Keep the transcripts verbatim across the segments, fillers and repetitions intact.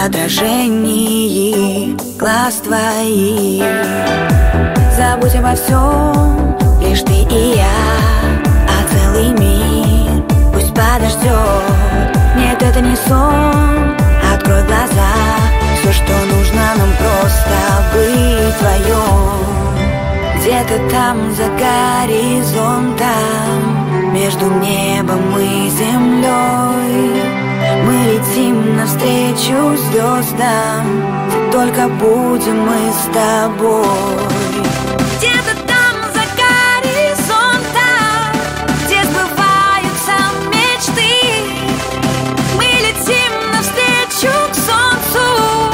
отражении глаз твоих. Забудь обо всем, лишь ты и я, а целый мир пусть подождет. Нет, это не сон, открой глаза. Все, что нужно нам, просто быть вдвоем. Где-то там за горизонтом, между небом и землей, мы летим навстречу звездам. Только будем мы с тобой. Где-то там за горизонтом, где сбываются мечты, мы летим навстречу к солнцу,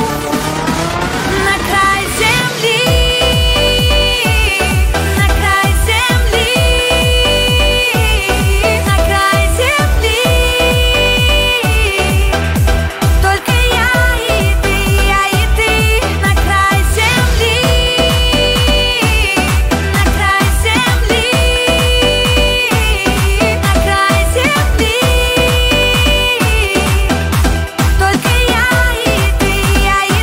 на край земли, на край земли, на край земли. Только я и ты, я и ты, на край земли, на край земли, на край земли. Только я и ты, я и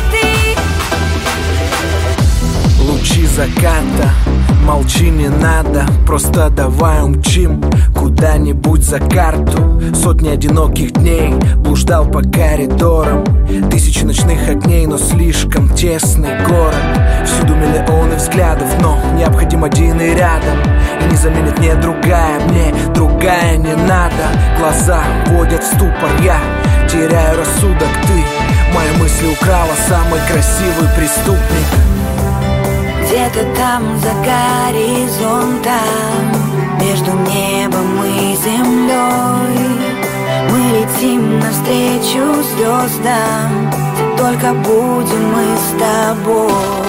ты. Лучи заката, молчи, не надо, просто давай умчим куда-нибудь за карту. Сотни одиноких дней блуждал по коридорам, тысячи ночных огней, но слишком тесный город. Всюду миллионы взглядов, но необходим один и рядом. И не заменит мне другая, мне другая не надо. Глаза вводят в ступор, я теряю рассудок. Ты мои мысли украла, самый красивый преступник. Где-то там за горизонтом, между небом и землей, мы летим навстречу звездам. Только будем мы с тобой.